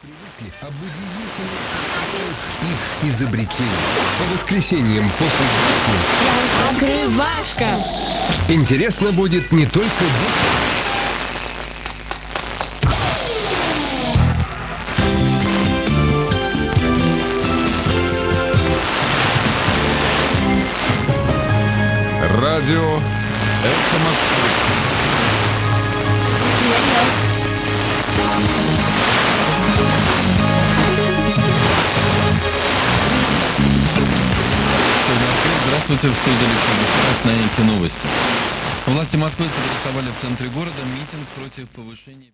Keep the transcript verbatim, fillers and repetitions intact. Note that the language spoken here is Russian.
привыкли об удивительных их изобретениях. По воскресеньям после двадцати. Открывашка! Интересно будет не только детям. Радио «Эхо Москвы». Здравствуйте, в студии Александр Саров на Эхе Новости. Власти Москвы согласовали в центре города митинг против повышения...